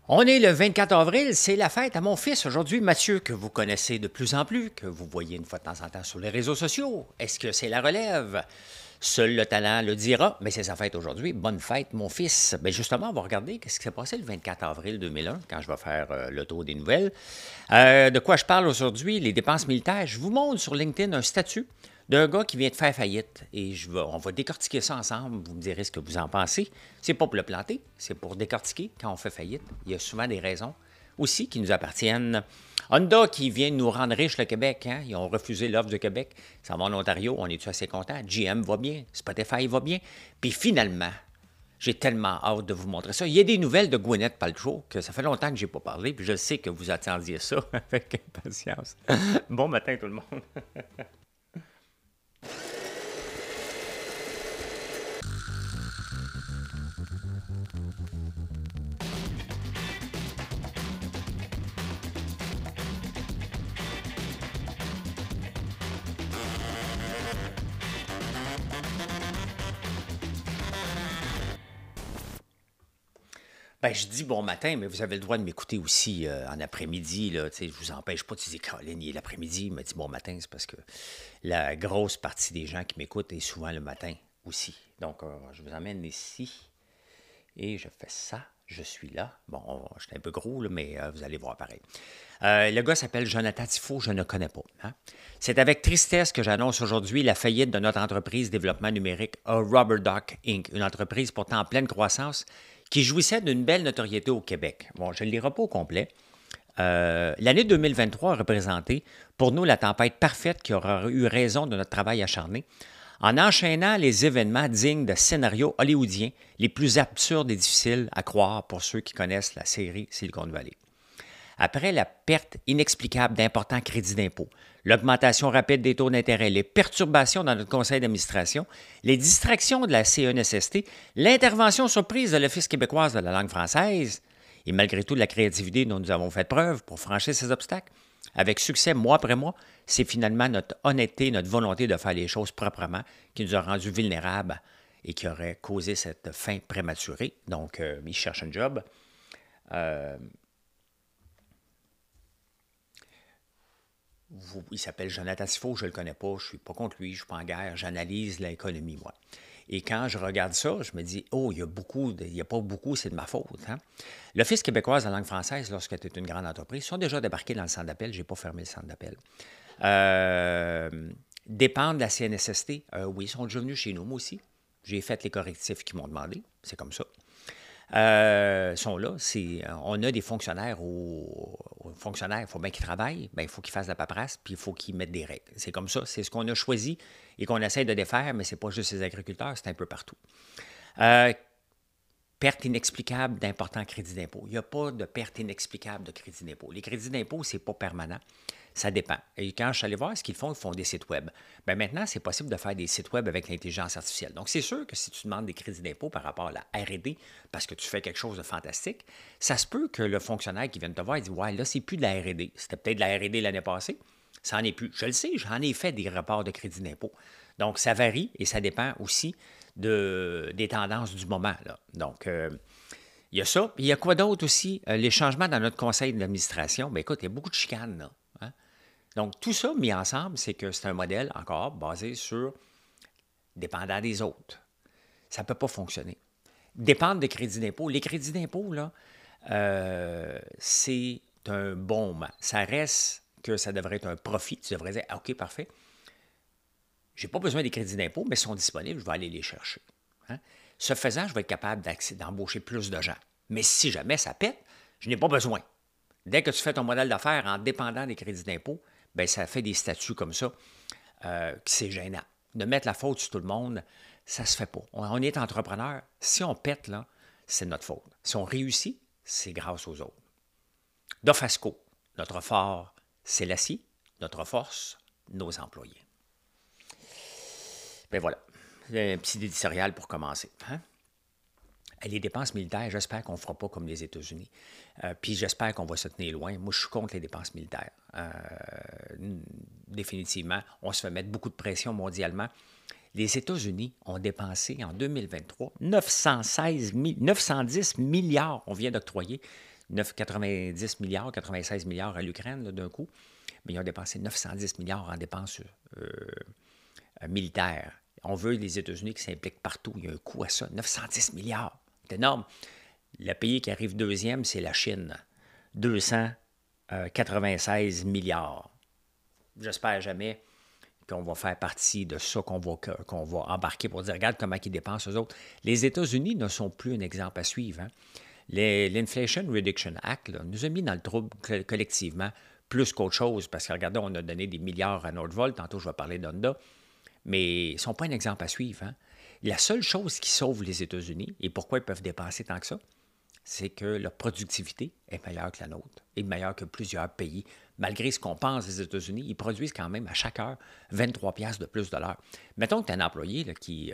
On est le 24 avril, c'est la fête à mon fils aujourd'hui, Mathieu, que vous connaissez de plus en plus, que vous voyez une fois de temps en temps sur les réseaux sociaux. Est-ce que c'est la relève? Seul le talent le dira, mais c'est sa fête aujourd'hui. Bonne fête, mon fils. Bien justement, on va regarder ce qui s'est passé le 24 avril 2001, quand je vais faire le tour des nouvelles. De quoi je parle aujourd'hui? Les dépenses militaires. Je vous montre sur LinkedIn un statut d'un gars qui vient de faire faillite. Et on va décortiquer ça ensemble. Vous me direz ce que vous en pensez. C'est pas pour le planter, c'est pour décortiquer quand on fait faillite. Il y a souvent des raisons aussi qui nous appartiennent. Honda qui vient de nous rendre riches, le Québec. Hein? Ils ont refusé l'offre du Québec. Ça va en Ontario. On est-tu assez content? GM va bien. Spotify va bien. Puis finalement, j'ai tellement hâte de vous montrer ça. Il y a des nouvelles de Gwyneth Paltrow que ça fait longtemps que je n'ai pas parlé. Puis je sais que vous attendiez ça avec impatience. Bon matin tout le monde. Ben, je dis bon matin, mais vous avez le droit de m'écouter aussi en après-midi. Là, je ne vous empêche pas de dire Caroline, il est l'après-midi. Il m'a dit bon matin, c'est parce que la grosse partie des gens qui m'écoutent est souvent le matin aussi. Donc, je vous emmène ici et je fais ça. Je suis là. Bon, je suis un peu gros, là, mais vous allez voir pareil. Le gars s'appelle Jonathan Tifo, je ne connais pas. Hein? C'est avec tristesse que j'annonce aujourd'hui la faillite de notre entreprise développement numérique, Rubber Duck Inc., une entreprise pourtant en pleine croissance qui jouissait d'une belle notoriété au Québec. Bon, je ne le lirai pas au complet. L'année 2023 a représenté pour nous la tempête parfaite qui aura eu raison de notre travail acharné en enchaînant les événements dignes de scénarios hollywoodiens les plus absurdes et difficiles à croire pour ceux qui connaissent la série Silicon Valley. Après la perte inexplicable d'importants crédits d'impôt, l'augmentation rapide des taux d'intérêt, les perturbations dans notre conseil d'administration, les distractions de la CNSST, l'intervention surprise de l'Office québécoise de la langue française, et malgré tout la créativité dont nous avons fait preuve pour franchir ces obstacles, avec succès mois après mois, c'est finalement notre honnêteté, notre volonté de faire les choses proprement qui nous a rendus vulnérables et qui aurait causé cette fin prématurée. Donc, il cherche un job. Il s'appelle Jonathan Tifo, je ne le connais pas, je ne suis pas contre lui, je ne suis pas en guerre, j'analyse l'économie, moi. Et quand je regarde ça, je me dis, oh, il y a pas beaucoup, c'est de ma faute. Hein? L'Office québécoise de la langue française, lorsque tu es une grande entreprise, sont déjà débarqués dans le centre d'appel, je n'ai pas fermé le centre d'appel. Dépendent de la CNSST, oui, ils sont déjà venus chez nous, moi aussi. J'ai fait les correctifs qu'ils m'ont demandé, c'est comme ça. Sont là. On a des fonctionnaires fonctionnaires, il faut bien qu'ils travaillent, bien, il faut qu'ils fassent la paperasse, puis il faut qu'ils mettent des règles. C'est comme ça, c'est ce qu'on a choisi et qu'on essaie de défaire, mais ce n'est pas juste les agriculteurs, c'est un peu partout. Perte inexplicable d'importants crédits d'impôt. Il n'y a pas de perte inexplicable de crédits d'impôt. Les crédits d'impôt, ce n'est pas permanent. Ça dépend. Et quand je suis allé voir ce qu'ils font, ils font des sites web. Bien, maintenant, c'est possible de faire des sites web avec l'intelligence artificielle. Donc, c'est sûr que si tu demandes des crédits d'impôt par rapport à la R&D, parce que tu fais quelque chose de fantastique, ça se peut que le fonctionnaire qui vient de te voir, il dit « Ouais, là, c'est plus de la R&D. C'était peut-être de la R&D l'année passée. Ça n'en est plus. » Je le sais, j'en ai fait des rapports de crédit d'impôt. Donc, ça varie et ça dépend aussi des tendances du moment. Là. Donc, il y a ça. Puis il y a quoi d'autre aussi? Les changements dans notre conseil d'administration. Bien, écoute, il y a beaucoup de chicanes, là. Hein? Donc, tout ça mis ensemble, c'est que c'est un modèle, encore, basé sur dépendant des autres. Ça ne peut pas fonctionner. Dépendre des crédits d'impôt. Les crédits d'impôt, là, c'est un bon. Ça reste que ça devrait être un profit. Tu devrais dire, ah, OK, parfait. Je n'ai pas besoin des crédits d'impôt, mais ils sont disponibles, je vais aller les chercher. Hein? Ce faisant, je vais être capable d'embaucher plus de gens. Mais si jamais ça pète, je n'ai pas besoin. Dès que tu fais ton modèle d'affaires en dépendant des crédits d'impôt, bien, ça fait des statuts comme ça, c'est gênant. De mettre la faute sur tout le monde, ça ne se fait pas. On est entrepreneur. Si on pète, là, c'est notre faute. Si on réussit, c'est grâce aux autres. Dofasco, notre fort, c'est l'acier. Notre force, nos employés. Ben voilà, un petit éditorial pour commencer. Hein? Les dépenses militaires, j'espère qu'on ne fera pas comme les États-Unis. Puis j'espère qu'on va se tenir loin. Moi, je suis contre les dépenses militaires. Définitivement, on se fait mettre beaucoup de pression mondialement. Les États-Unis ont dépensé en 2023 910 milliards, on vient d'octroyer, 90 milliards, 96 milliards à l'Ukraine d'un coup, mais ils ont dépensé 910 milliards en dépenses militaires. On veut les États-Unis qui s'impliquent partout. Il y a un coût à ça. 910 milliards. C'est énorme. Le pays qui arrive deuxième, c'est la Chine. 296 milliards. J'espère jamais qu'on va faire partie de ça, qu'on va embarquer pour dire, regarde comment ils dépensent eux autres. Les États-Unis ne sont plus un exemple à suivre. Hein? L'Inflation Reduction Act là, nous a mis dans le trouble collectivement plus qu'autre chose, parce que regardez, on a donné des milliards à Nordvolt, tantôt je vais parler d'Honda, mais ils ne sont pas un exemple à suivre. Hein? La seule chose qui sauve les États-Unis, et pourquoi ils peuvent dépenser tant que ça, c'est que leur productivité est meilleure que la nôtre, et meilleure que plusieurs pays. Malgré ce qu'on pense des États-Unis, ils produisent quand même à chaque heure 23 piastres de plus de l'heure. Mettons que tu as un employé là, qui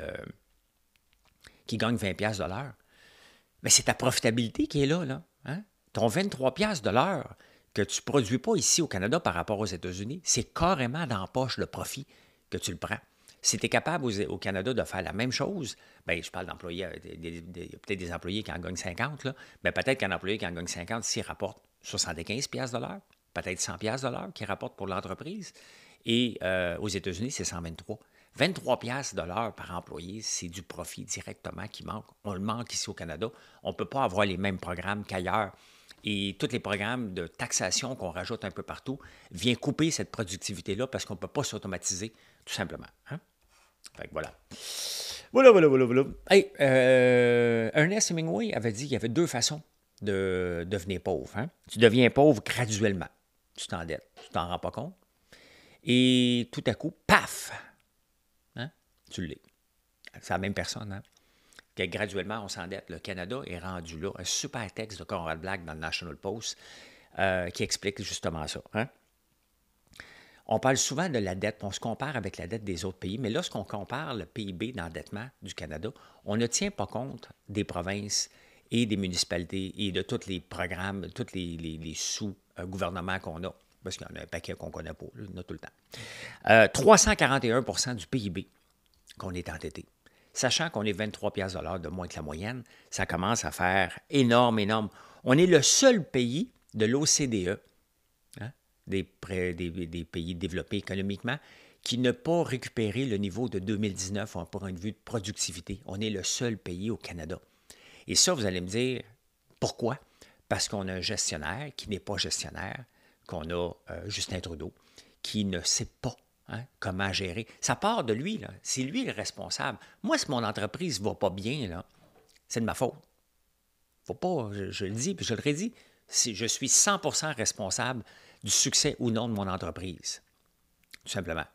gagne 20 piastres de l'heure, mais c'est ta profitabilité qui est là. Hein? Ton 23 piastres de l'heure que tu ne produis pas ici au Canada par rapport aux États-Unis, c'est carrément dans la poche le profit que tu le prends. Si tu es capable au Canada de faire la même chose, bien, je parle d'employés, peut-être des employés qui en gagnent 50, là, mais peut-être qu'un employé qui en gagne 50, s'il rapporte 75 piastres de l'heure, peut-être 100 piastres de l'heure qu'il rapporte pour l'entreprise, et aux États-Unis, c'est 123. 23 piastres de l'heure par employé, c'est du profit directement qui manque. On le manque ici au Canada. On ne peut pas avoir les mêmes programmes qu'ailleurs. Et tous les programmes de taxation qu'on rajoute un peu partout viennent couper cette productivité-là parce qu'on ne peut pas s'automatiser, tout simplement. Hein? Fait que voilà. Voilà. Hey, Ernest Hemingway avait dit qu'il y avait deux façons de devenir pauvre. Hein? Tu deviens pauvre graduellement. Tu t'endettes. Tu t'en rends pas compte. Et tout à coup, paf! Hein? Tu l'es. C'est la même personne. Hein? Que graduellement, on s'endette. Le Canada est rendu là. Un super texte de Conrad Black dans le National Post qui explique justement ça. Hein? On parle souvent de la dette, on se compare avec la dette des autres pays, mais lorsqu'on compare le PIB d'endettement du Canada, on ne tient pas compte des provinces et des municipalités et de tous les programmes, tous les sous-gouvernements qu'on a, parce qu'il y en a un paquet qu'on ne connaît pas, là, on a tout le temps. 341 du PIB qu'on est endetté. Sachant qu'on est 23 piastres de l'heure de moins que la moyenne, ça commence à faire énorme. On est le seul pays de l'OCDE, des pays développés économiquement, qui n'a pas récupéré le niveau de 2019 en point de vue de productivité. On est le seul pays au Canada. Et ça, vous allez me dire, pourquoi? Parce qu'on a un gestionnaire qui n'est pas gestionnaire, qu'on a Justin Trudeau, qui ne sait pas comment gérer. Ça part de lui, là. C'est lui le responsable. Moi, si mon entreprise ne va pas bien, là, c'est de ma faute. Faut pas, je le dis, puis je le redis, je suis 100% responsable du succès ou non de mon entreprise. Tout simplement.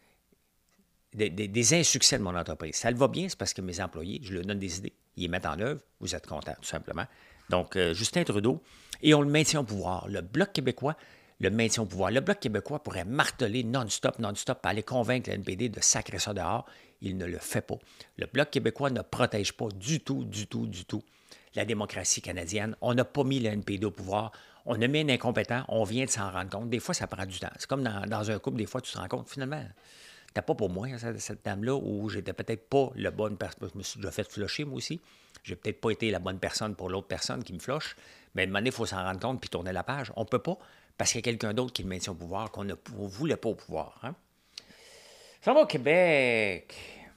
Des insuccès de mon entreprise. Ça le va bien, c'est parce que mes employés, je leur donne des idées, ils les mettent en œuvre, vous êtes contents, tout simplement. Donc, Justin Trudeau, et on le maintient au pouvoir. Le Bloc québécois le maintient au pouvoir. Le Bloc québécois pourrait marteler non-stop, aller convaincre le NPD de sacrer ça dehors. Il ne le fait pas. Le Bloc québécois ne protège pas du tout la démocratie canadienne. On n'a pas mis le NPD au pouvoir. On a mis un incompétent. On vient de s'en rendre compte. Des fois, ça prend du temps. C'est comme dans un couple, des fois, tu te rends compte, finalement, c'était pas pour moi, cette dame-là, où j'étais peut-être pas la bonne personne. Je me suis déjà fait flusher, moi aussi. J'ai peut-être pas été la bonne personne pour l'autre personne qui me flush. Mais à un moment donné, il faut s'en rendre compte puis tourner la page. On peut pas, parce qu'il y a quelqu'un d'autre qui le maintient au pouvoir, qu'on ne voulait pas au pouvoir. Hein? Ça va au Québec.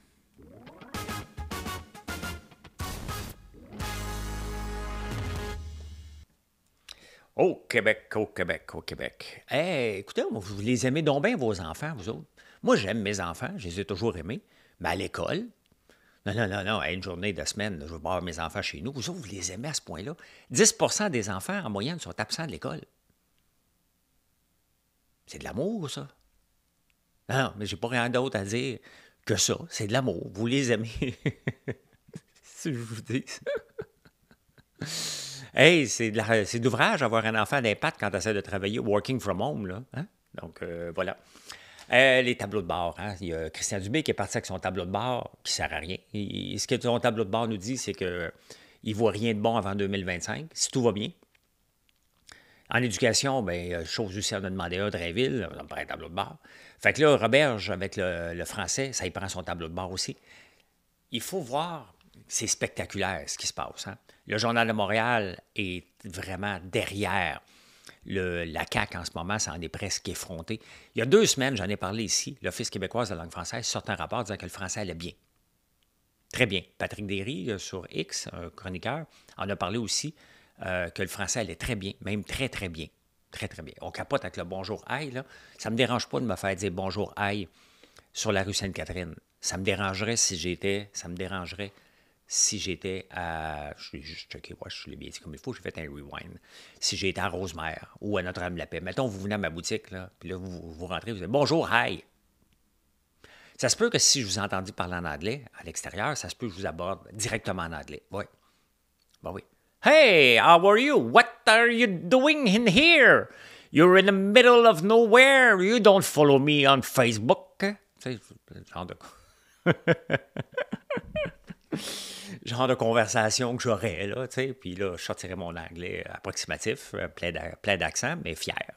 Au Québec. Hey, écoutez, vous les aimez donc bien, vos enfants, vous autres. Moi, j'aime mes enfants, je les ai toujours aimés. Mais à l'école, non, à une journée de semaine, je veux voir mes enfants chez nous. Vous autres, vous les aimez à ce point-là. 10% des enfants, en moyenne, sont absents de l'école. C'est de l'amour, ça. Non, mais j'ai pas rien d'autre à dire que ça. C'est de l'amour. Vous les aimez. Si je vous dis ça. Hey, c'est d'ouvrage avoir un enfant d'impact quand tu essaies de travailler working from home, là. Hein? Donc, voilà. Les tableaux de bord. Hein? Il y a Christian Dubé qui est parti avec son tableau de bord qui ne sert à rien. Ce que son tableau de bord nous dit, c'est qu'il ne voit rien de bon avant 2025, si tout va bien. En éducation, bien, chose aussi, on a demandé un Drainville, on a pas un tableau de bord. Fait que là, Roberge, avec le français, ça y prend son tableau de bord aussi. Il faut voir c'est spectaculaire ce qui se passe. Hein? Le Journal de Montréal est vraiment derrière la CAQ en ce moment, ça en est presque effronté. Il y a 2 semaines, j'en ai parlé ici, l'Office québécois de la langue française sort un rapport disant que le français allait bien. Très bien. Patrick Derry, sur X, un chroniqueur, en a parlé aussi que le français allait très bien, même très, très bien. Très, très bien. On capote avec le bonjour aïe, là. Ça ne me dérange pas de me faire dire bonjour aïe sur la rue Sainte-Catherine. Ça me dérangerait si j'étais à... Je l'ai juste checké, ouais, je l'ai bien dit comme il faut, j'ai fait un rewind. Si j'étais à Rosemère ou à Notre-Dame-la-Paix. Mettons, vous venez à ma boutique, là, puis là, vous rentrez, vous dites bonjour, hi. Ça se peut que si je vous ai entendu parler en anglais à l'extérieur, ça se peut que je vous aborde directement en anglais. Oui. Ben oui. Hey, how are you? What are you doing in here? You're in the middle of nowhere. You don't follow me on Facebook. Tu sais, genre de... genre de conversation que j'aurais, là, tu sais. Puis là, je sortirais mon anglais approximatif, plein d'accent, mais fier.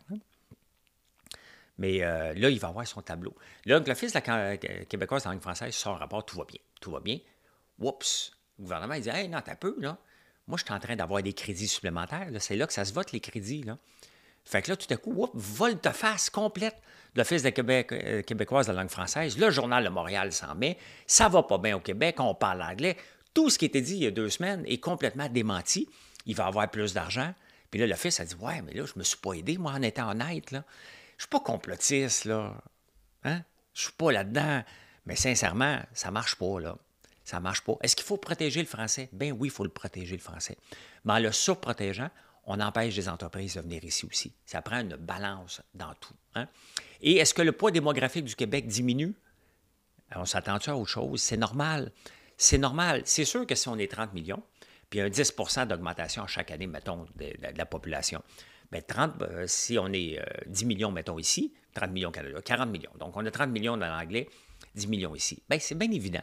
Mais là, il va avoir son tableau. Là, l'Office de la québécoise de la langue française sort un rapport, tout va bien. Tout va bien. Oups! Le gouvernement, il dit, hey, non, t'as peu, là. Moi, je suis en train d'avoir des crédits supplémentaires. Là. C'est là que ça se vote, les crédits, là. Fait que là, tout à coup, volte-face complète de l'Office de québécoise de la langue française. Le Journal de Montréal s'en met. Ça va pas bien au Québec, on parle anglais. Tout ce qui était dit il y a 2 semaines est complètement démenti. Il va avoir plus d'argent. Puis là, l'Office a dit, ouais, mais là, je me suis pas aidé, moi, en étant honnête, là. Je suis pas complotiste, là. Hein? Je suis pas là-dedans. Mais sincèrement, ça marche pas, là. Ça marche pas. Est-ce qu'il faut protéger le français? Ben oui, il faut le protéger, le français. Mais en le surprotégeant, on empêche les entreprises de venir ici aussi. Ça prend une balance dans tout. Hein? Et est-ce que le poids démographique du Québec diminue? On s'attend-tu à autre chose? C'est normal. C'est normal. C'est sûr que si on est 30 millions, puis un 10 d'augmentation chaque année, mettons, de la population, bien, si on est 10 millions, mettons ici, 30 millions au Canada, 40 millions. Donc, on a 30 millions dans l'anglais, 10 millions ici. Bien, c'est bien évident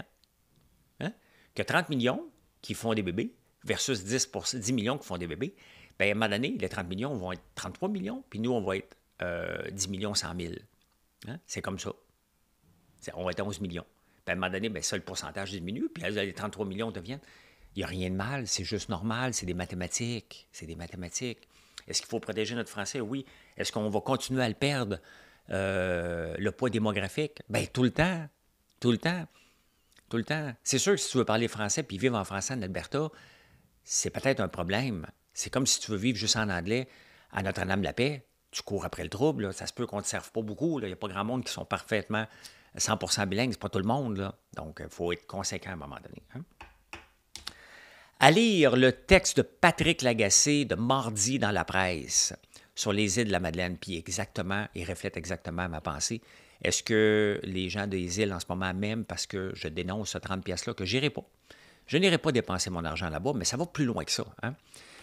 que 30 millions qui font des bébés versus 10 millions qui font des bébés, bien, à un moment donné, les 30 millions vont être 33 millions, puis nous, on va être 10 millions 100 000. Hein? C'est comme ça. On va être 11 millions. Puis à un moment donné, bien, ça, le pourcentage diminue, puis là, les 33 millions deviennent... Il n'y a rien de mal, c'est juste normal, c'est des mathématiques. C'est des mathématiques. Est-ce qu'il faut protéger notre français? Oui. Est-ce qu'on va continuer à le perdre, le poids démographique? Bien, tout le temps. Tout le temps. Tout le temps. C'est sûr que si tu veux parler français puis vivre en français en Alberta, c'est peut-être un problème. C'est comme si tu veux vivre juste en anglais à Notre-Dame-la-Paix. Tu cours après le trouble. Là. Ça se peut qu'on ne te serve pas beaucoup. Il n'y a pas grand monde qui sont parfaitement 100% bilingues. C'est pas tout le monde. Là. Donc, il faut être conséquent à un moment donné. Hein? À lire le texte de Patrick Lagacé de mardi dans la presse sur les îles de la Madeleine, puis exactement, il reflète exactement ma pensée. Est-ce que les gens des îles en ce moment m'aiment parce que je dénonce ce 30 piastres-là que j'irai pas? Je n'irai pas dépenser mon argent là-bas, mais ça va plus loin que ça. Hein?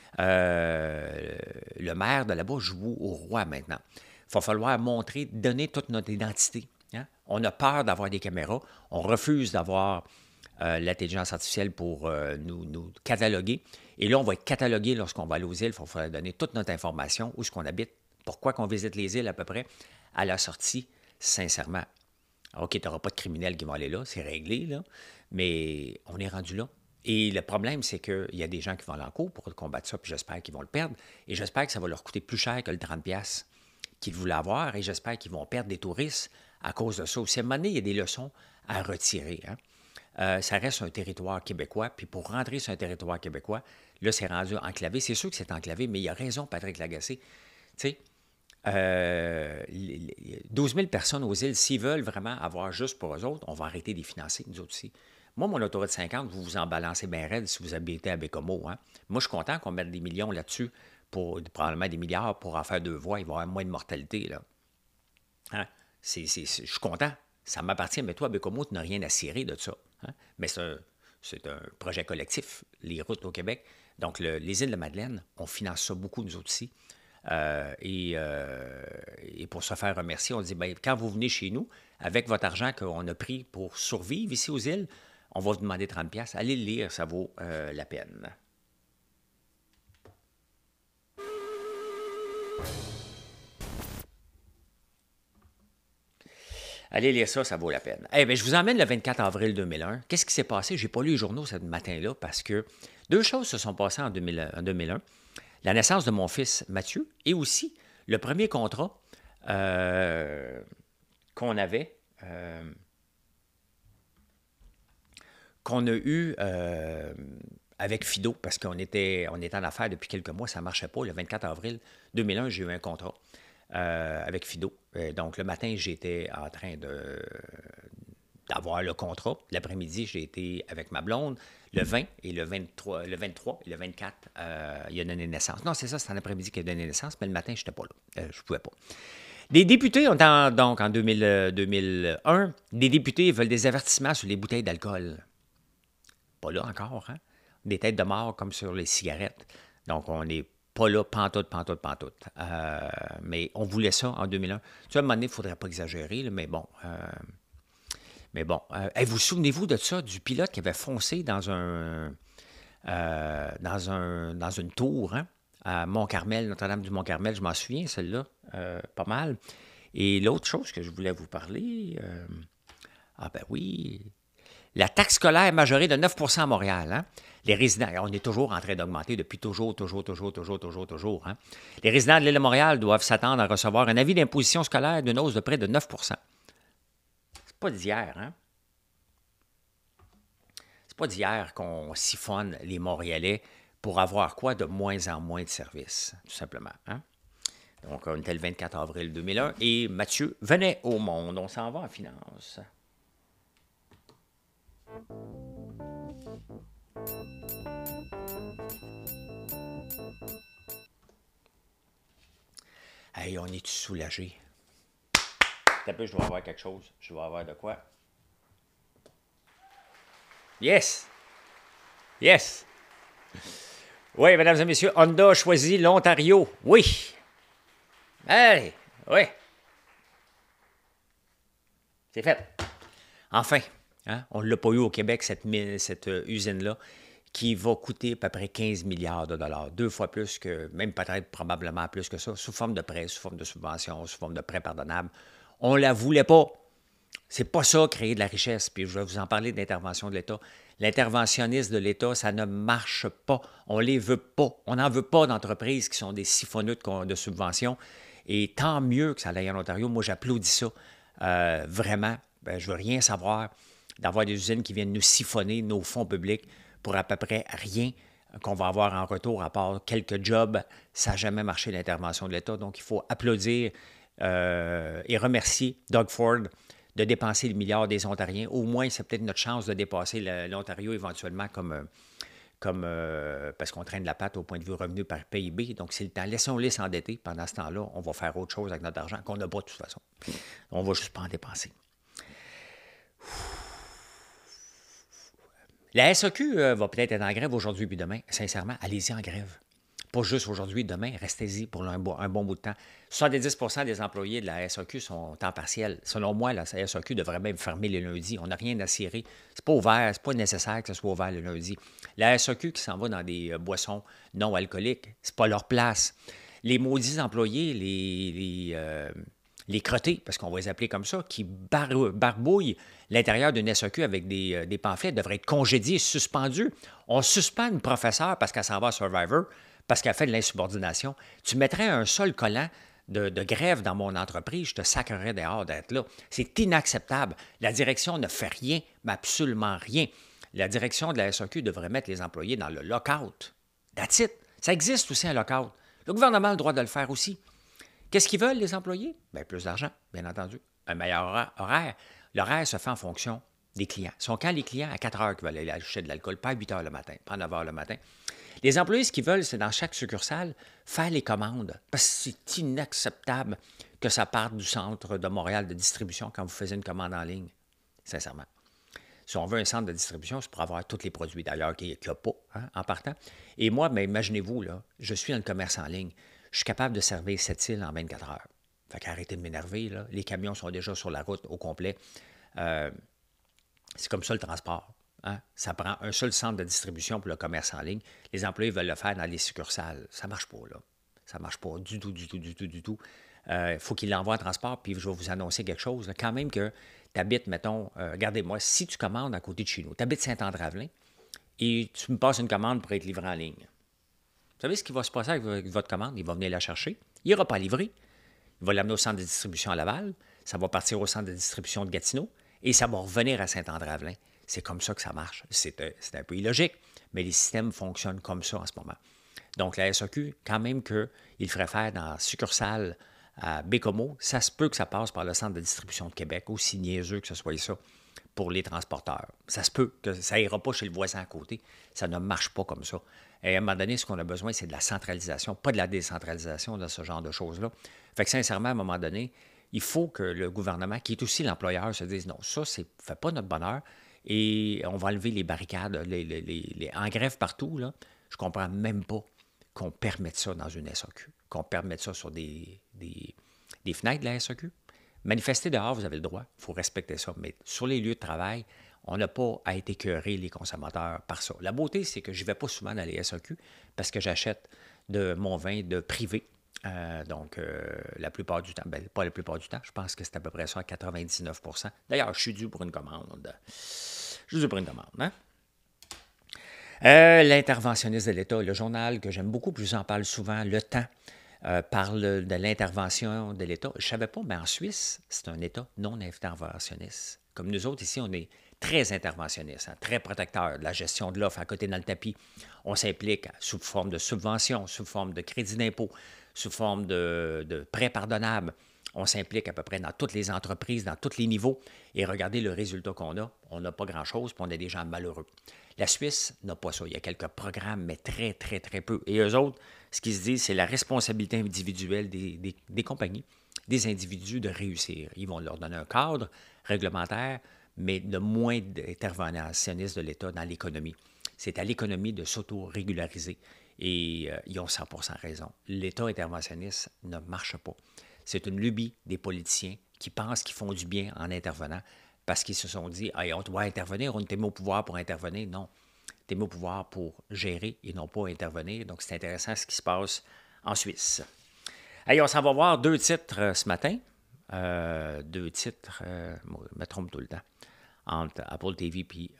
Le maire de là-bas joue au roi maintenant. Il va falloir donner toute notre identité. Hein? On a peur d'avoir des caméras. On refuse d'avoir l'intelligence artificielle pour nous cataloguer. Et là, on va être catalogué lorsqu'on va aller aux îles. Il va falloir donner toute notre information, où est-ce qu'on habite, pourquoi qu'on visite les îles à peu près, à la sortie, sincèrement. OK, tu n'auras pas de criminels qui vont aller là, c'est réglé, là, mais on est rendu là. Et le problème, c'est qu'il y a des gens qui vont aller en cours pour combattre ça, puis j'espère qu'ils vont le perdre. Et j'espère que ça va leur coûter plus cher que le 30$ qu'ils voulaient avoir. Et j'espère qu'ils vont perdre des touristes à cause de ça. Aussi, à un moment donné, il y a des leçons à retirer. Hein? Ça reste un territoire québécois. Puis pour rentrer sur un territoire québécois, là, c'est rendu enclavé. C'est sûr que c'est enclavé, mais il a raison, Patrick Lagacé. Tu sais, 12 000 personnes aux îles, s'ils veulent vraiment avoir juste pour eux autres, on va arrêter de les financer, nous autres aussi. Moi, mon autoroute 50, vous vous en balancez bien raide si vous habitez à Bécomo. Hein? Moi, je suis content qu'on mette des millions là-dessus, probablement des milliards pour en faire 2 voies. Il va y avoir moins de mortalité. Là. Hein? Je suis content. Ça m'appartient, mais toi, à Bécomo, tu n'as rien à cirer de ça. Hein? Mais c'est un projet collectif, les routes au Québec. Donc, les îles de Madeleine, on finance ça beaucoup, nous autres ici. Et pour se faire remercier, on dit, bien, quand vous venez chez nous, avec votre argent qu'on a pris pour survivre ici aux îles, on va vous demander 30$. Allez le lire, ça vaut la peine. Allez lire ça, ça vaut la peine. Eh bien, je vous emmène le 24 avril 2001. Qu'est-ce qui s'est passé? Je n'ai pas lu les journaux ce matin-là parce que deux choses se sont passées en 2001. La naissance de mon fils Mathieu et aussi le premier contrat qu'on avait, qu'on a eu avec Fido, parce qu'on était en affaires depuis quelques mois, ça ne marchait pas. Le 24 avril 2001, j'ai eu un contrat avec Fido. Donc, le matin, j'étais en train d'avoir le contrat. L'après-midi, j'ai été avec ma blonde. Le 20 et le 23 et le 24, il a donné naissance. Non, c'est ça, c'est en après-midi qu'il a donné naissance, mais le matin, je n'étais pas là. Je ne pouvais pas. Des députés, donc en 2001, des députés veulent des avertissements sur les bouteilles d'alcool. Pas là encore, hein? Des têtes de mort comme sur les cigarettes. Donc, on n'est pas là, pantoute. Mais on voulait ça en 2001. Tu sais, à un moment donné, il ne faudrait pas exagérer, là, mais bon. Vous souvenez-vous de ça, du pilote qui avait foncé dans une tour, hein, à Mont-Carmel, Notre-Dame-du-Mont-Carmel, je m'en souviens, celle-là, pas mal. Et l'autre chose que je voulais vous parler, oui, la taxe scolaire majorée de 9 % à Montréal. Hein? Les résidents, on est toujours en train d'augmenter depuis toujours. Hein? Les résidents de l'île de Montréal doivent s'attendre à recevoir un avis d'imposition scolaire d'une hausse de près de 9 %. C'est pas d'hier, hein? C'est pas d'hier qu'on siphonne les Montréalais pour avoir quoi? De moins en moins de services, tout simplement. Hein? Donc, on était le 24 avril 2001 et Mathieu venait au monde. On s'en va en finance. Hey, on est-tu soulagé? Un peu, je dois avoir quelque chose. Je dois avoir de quoi? Yes! Yes! Oui, mesdames et messieurs, Honda a choisi l'Ontario. Oui! Hey! Oui! C'est fait. Enfin, hein? On ne l'a pas eu au Québec, cette usine-là, qui va coûter à peu près 15 milliards de dollars. 2 fois plus que, même peut-être probablement plus que ça, sous forme de prêt, sous forme de subvention, sous forme de prêt pardonnable. On ne la voulait pas. C'est pas ça, créer de la richesse. Puis je vais vous en parler de l'intervention de l'État. L'interventionnisme de l'État, ça ne marche pas. On les veut pas. On n'en veut pas d'entreprises qui sont des siphonneux de subventions. Et tant mieux que ça aille en Ontario. Moi, j'applaudis ça. Vraiment, je veux rien savoir d'avoir des usines qui viennent nous siphonner nos fonds publics pour à peu près rien qu'on va avoir en retour, à part quelques jobs. Ça n'a jamais marché, l'intervention de l'État. Donc, il faut applaudir et remercier Doug Ford de dépenser le milliard des Ontariens. Au moins, c'est peut-être notre chance de dépasser l'Ontario éventuellement parce qu'on traîne la patte au point de vue revenu par PIB. Donc, c'est le temps. Laissons-les s'endetter. Pendant ce temps-là, on va faire autre chose avec notre argent qu'on n'a pas de toute façon. On va juste pas en dépenser. La SAQ va peut-être être en grève aujourd'hui puis demain. Sincèrement, allez-y en grève. Pas juste aujourd'hui, demain, restez-y pour un bon bout de temps. 70 % des employés de la SAQ sont temps partiel. Selon moi, la SAQ devrait même fermer les lundis. On n'a rien à cirer. C'est pas ouvert, c'est pas nécessaire que ce soit ouvert le lundi. La SAQ qui s'en va dans des boissons non alcooliques, c'est pas leur place. Les maudits employés, les crottés, parce qu'on va les appeler comme ça, qui barbouillent l'intérieur d'une SAQ avec des pamphlets, devraient être congédiés, suspendus. On suspend une professeure parce qu'elle s'en va à Survivor, parce qu'elle fait de l'insubordination. Tu mettrais un seul collant de grève dans mon entreprise, je te sacrerais dehors d'être là. C'est inacceptable. La direction ne fait rien, mais absolument rien. La direction de la SAQ devrait mettre les employés dans le lock-out. That's it. Ça existe aussi un lock-out. Le gouvernement a le droit de le faire aussi. Qu'est-ce qu'ils veulent, les employés? Bien, plus d'argent, bien entendu. Un meilleur horaire. L'horaire se fait en fonction des clients. Ce sont quand les clients à 4 heures qui veulent aller acheter de l'alcool, pas à 8 heures le matin, pas à 9 heures le matin. Les employés, ce qu'ils veulent, c'est dans chaque succursale, faire les commandes. Parce que c'est inacceptable que ça parte du centre de Montréal de distribution quand vous faites une commande en ligne. Sincèrement. Si on veut un centre de distribution, c'est pour avoir tous les produits d'ailleurs qu'il n'y a pas, hein, en partant. Et moi, bien, imaginez-vous, là, je suis dans le commerce en ligne. Je suis capable de servir cette île en 24 heures. Fait qu'arrêtez de m'énerver, là. Les camions sont déjà sur la route au complet. C'est comme ça le transport. Hein? Ça prend un seul centre de distribution pour le commerce en ligne. Les employés veulent le faire dans les succursales. Ça ne marche pas, là. Ça ne marche pas du tout. Il faut qu'il l'envoie en transport, puis je vais vous annoncer quelque chose. Là. Quand même que tu habites, mettons, regardez-moi, si tu commandes à côté de chez nous, tu habites Saint-André-Avelin, et tu me passes une commande pour être livrée en ligne. Vous savez ce qui va se passer avec votre commande? Il va venir la chercher. Il n'ira pas livrer. Il va l'amener au centre de distribution à Laval. Ça va partir au centre de distribution de Gatineau. Et ça va revenir à Saint-André-Avelin. C'est comme ça que ça marche. C'est un peu illogique, mais les systèmes fonctionnent comme ça en ce moment. Donc, la SAQ, quand même qu'il ferait faire dans la succursale à Bécomo, ça se peut que ça passe par le centre de distribution de Québec, aussi niaiseux que ce soit ça, pour les transporteurs. Ça se peut que ça n'ira pas chez le voisin à côté. Ça ne marche pas comme ça. Et à un moment donné, ce qu'on a besoin, c'est de la centralisation, pas de la décentralisation dans ce genre de choses-là. Fait que sincèrement, à un moment donné, il faut que le gouvernement, qui est aussi l'employeur, se dise non, ça, ne fait pas notre bonheur et on va enlever les barricades, les en grève partout. Là, je ne comprends même pas qu'on permette ça dans une SAQ, qu'on permette ça sur des fenêtres de la SAQ. Manifester dehors, vous avez le droit, il faut respecter ça. Mais sur les lieux de travail, on n'a pas à être écœuré les consommateurs par ça. La beauté, c'est que je ne vais pas souvent dans les SAQ parce que j'achète de mon vin de privé. La plupart du temps, pas la plupart du temps, je pense que c'est à peu près ça, à 99 %. D'ailleurs, je suis dû pour une commande. Je suis dû pour une commande, hein? L'interventionniste de l'État, le journal que j'aime beaucoup, puis je vous en parle souvent, Le Temps, parle de l'intervention de l'État. Je ne savais pas, mais en Suisse, c'est un État non interventionniste. Comme nous autres, ici, on est très interventionniste, hein, très protecteur de la gestion de l'offre à côté dans le tapis. On s'implique sous forme de subvention, sous forme de crédit d'impôt, sous forme de prêts pardonnables. On s'implique à peu près dans toutes les entreprises, dans tous les niveaux. Et regardez le résultat qu'on a. On n'a pas grand-chose, puis on a des gens malheureux. La Suisse n'a pas ça. Il y a quelques programmes, mais très, très, très peu. Et eux autres, ce qu'ils se disent, c'est la responsabilité individuelle des compagnies, des individus de réussir. Ils vont leur donner un cadre réglementaire, mais de moins d'interventionnistes de l'État dans l'économie. C'est à l'économie de s'auto-régulariser. Et ils ont 100% raison. L'État interventionniste ne marche pas. C'est une lubie des politiciens qui pensent qu'ils font du bien en intervenant parce qu'ils se sont dit hey, on doit intervenir, on est mis au pouvoir pour intervenir. Non, tu es mis au pouvoir pour gérer et non pas intervenir. Donc, c'est intéressant ce qui se passe en Suisse. Hey, on s'en va voir 2 titres ce matin. 2 titres, je me trompe tout le temps, entre Apple TV et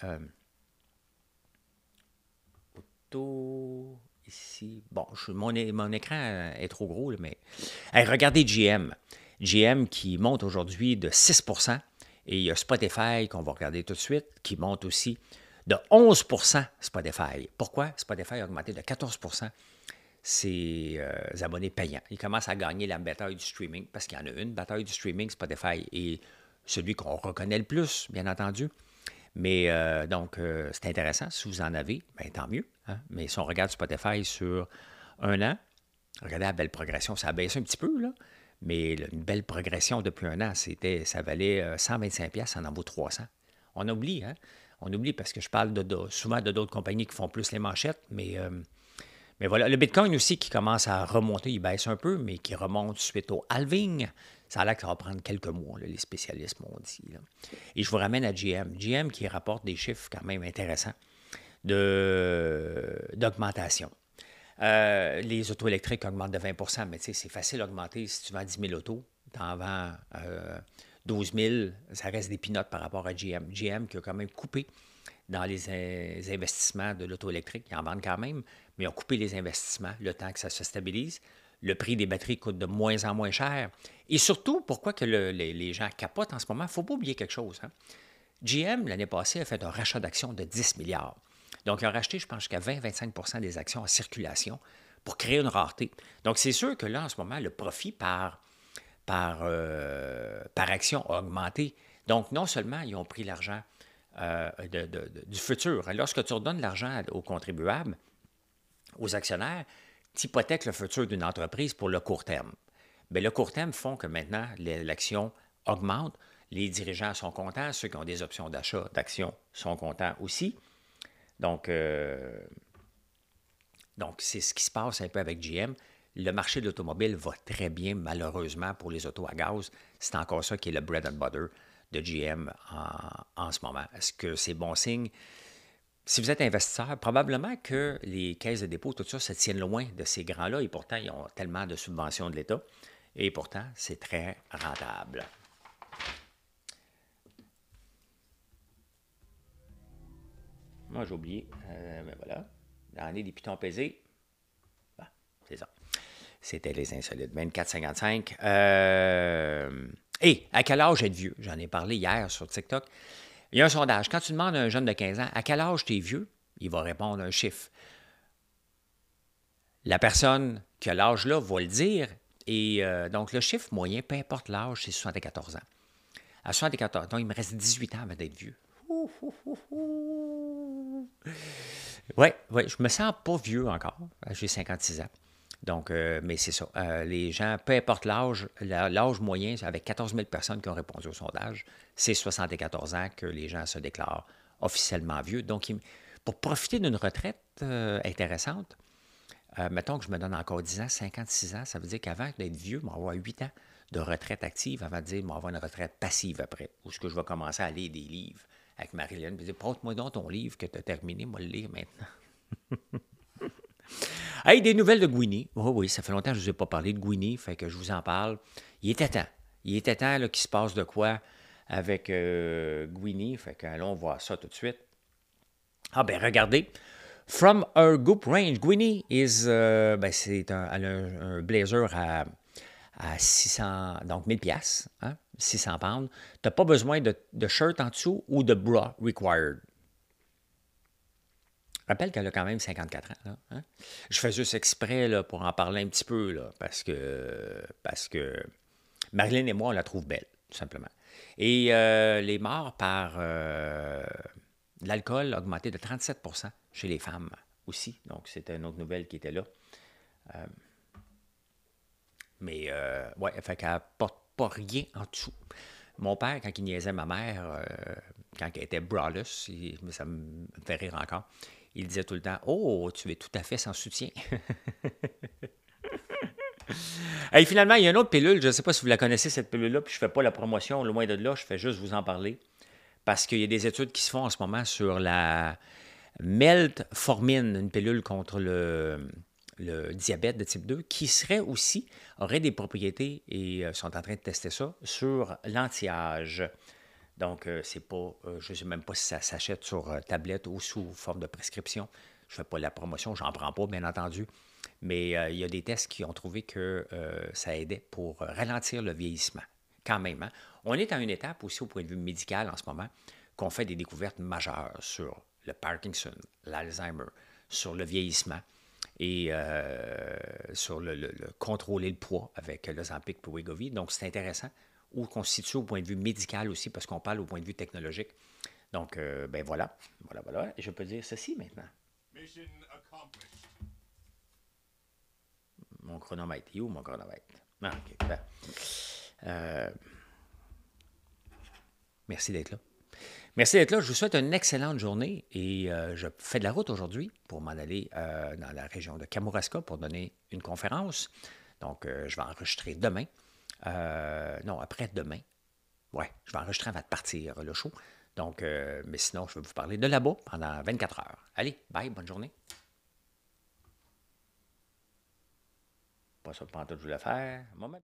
Auto. Ici. Bon, mon écran est trop gros, là, mais. Hey, regardez GM. GM qui monte aujourd'hui de 6 % et il y a Spotify qu'on va regarder tout de suite, qui monte aussi de 11 % Spotify. Pourquoi? Spotify a augmenté de 14 % ses abonnés payants. Il commence à gagner la bataille du streaming, parce qu'il y en a une bataille du streaming, Spotify, et celui qu'on reconnaît le plus, bien entendu. Mais c'est intéressant. Si vous en avez, bien, tant mieux. Hein? Mais si on regarde Spotify sur un an, regardez la belle progression. Ça a baissé un petit peu, là. Mais une belle progression depuis un an, ça valait 125$, ça en vaut 300. On oublie, hein? On oublie parce que je parle souvent de d'autres compagnies qui font plus les manchettes, mais voilà. Le Bitcoin aussi qui commence à remonter, il baisse un peu, mais qui remonte suite au halving. Ça a l'air que ça va prendre quelques mois, là, les spécialistes m'ont dit. Là. Et je vous ramène à GM. GM qui rapporte des chiffres quand même intéressants d'augmentation. Les autos électriques augmentent de 20 %, mais c'est facile d'augmenter si tu vends 10 000 autos. Tu en vends 12 000, ça reste des peanuts par rapport à GM. GM qui a quand même coupé dans les investissements de l'auto électrique. Ils en vendent quand même, mais ils ont coupé les investissements le temps que ça se stabilise. Le prix des batteries coûte de moins en moins cher. Et surtout, pourquoi que les gens capotent en ce moment? Il ne faut pas oublier quelque chose. Hein? GM, l'année passée, a fait un rachat d'actions de 10 milliards. Donc, ils ont racheté, je pense, jusqu'à 20-25 % des actions en circulation pour créer une rareté. Donc, c'est sûr que là, en ce moment, le profit par action a augmenté. Donc, non seulement ils ont pris l'argent du futur. Lorsque tu redonnes l'argent aux contribuables, aux actionnaires, tu hypothèques le futur d'une entreprise pour le court terme. Bien, le court terme font que maintenant, l'action augmente. Les dirigeants sont contents. Ceux qui ont des options d'achat d'actions sont contents aussi. Donc, c'est ce qui se passe un peu avec GM. Le marché de l'automobile va très bien, malheureusement, pour les autos à gaz. C'est encore ça qui est le bread and butter de GM en ce moment. Est-ce que c'est bon signe? Si vous êtes investisseur, probablement que les caisses de dépôt, tout ça, se tiennent loin de ces grands-là et pourtant, ils ont tellement de subventions de l'État. Et pourtant, c'est très rentable. Moi, j'ai oublié. Mais voilà. L'année des pitons pesés. Bon, c'est ça. C'était les insolites. 24,55. Et à quel âge êtes vieux? J'en ai parlé hier sur TikTok. Il y a un sondage. Quand tu demandes à un jeune de 15 ans à quel âge tu es vieux, il va répondre un chiffre. La personne qui a l'âge-là va le dire. Et donc, le chiffre moyen, peu importe l'âge, c'est 74 ans. À 74 ans, il me reste 18 ans avant d'être vieux. Oui, je me sens pas vieux encore. J'ai 56 ans. Donc, mais c'est ça. Les gens, peu importe l'âge, l'âge moyen, avec 14 000 personnes qui ont répondu au sondage, c'est 74 ans que les gens se déclarent officiellement vieux. Donc, pour profiter d'une retraite intéressante, mettons que je me donne encore 10 ans, 56 ans, ça veut dire qu'avant d'être vieux, je vais avoir 8 ans de retraite active avant de dire que je vais avoir une retraite passive après, où ce que je vais commencer à lire des livres avec Marilyn, puis dire, prête-moi donc ton livre que tu as terminé, moi le lire maintenant. Hey, des nouvelles de Gouini. Oh oui, ça fait longtemps que je ne vous ai pas parlé de Gouini, fait que je vous en parle. Il était temps. Il était temps qu'il se passe de quoi avec Gouini, fait que allons voir ça tout de suite. Ah ben regardez, From her Goop Range, Gouini c'est elle a un blazer à 600, donc 1000 pièces, hein, 600 pounds. Tu n'as pas besoin de shirt en dessous ou de bra required. Je rappelle qu'elle a quand même 54 ans. Là, hein? Je fais juste exprès là, pour en parler un petit peu, là, parce que Marilyn et moi, on la trouve belle, tout simplement. Et les morts par l'alcool a augmenté de 37 chez les femmes aussi. Donc, c'était une autre nouvelle qui était là. Ouais, fait qu'elle ne porte pas rien en dessous. Mon père, quand il niaisait ma mère, quand elle était braless, ça me fait rire encore, il disait tout le temps « Oh, tu es tout à fait sans soutien. » Et finalement, il y a une autre pilule, je ne sais pas si vous la connaissez, cette pilule-là, puis je ne fais pas la promotion, loin de là, je fais juste vous en parler, parce qu'il y a des études qui se font en ce moment sur la Metformine, une pilule contre le diabète de type 2, qui aurait des propriétés, et sont en train de tester ça, sur l'anti-âge. Donc, c'est pas, je ne sais même pas si ça s'achète sur tablette ou sous forme de prescription. Je ne fais pas la promotion, j'en prends pas, bien entendu. Mais il y a des tests qui ont trouvé que ça aidait pour ralentir le vieillissement. Quand même, hein? On est à une étape aussi au point de vue médical en ce moment qu'on fait des découvertes majeures sur le Parkinson, l'Alzheimer, sur le vieillissement et sur le contrôler le poids avec l'Ozempic et Wegovy. Donc, c'est intéressant où qu'on se situe au point de vue médical aussi, parce qu'on parle au point de vue technologique. Donc, ben voilà. Voilà. Et je peux dire ceci maintenant. Mission accomplished. Mon chronomètre. Il est où, mon chronomètre? Ah, OK. Ben, merci d'être là. Merci d'être là. Je vous souhaite une excellente journée et je fais de la route aujourd'hui pour m'en aller dans la région de Kamouraska pour donner une conférence. Donc, je vais enregistrer demain. Non, après-demain. Ouais, je vais enregistrer avant de partir le show. Donc, mais sinon, je vais vous parler de là-bas pendant 24 heures. Allez, bye, bonne journée. Pas ça, pas tout, je voulais faire. Moment.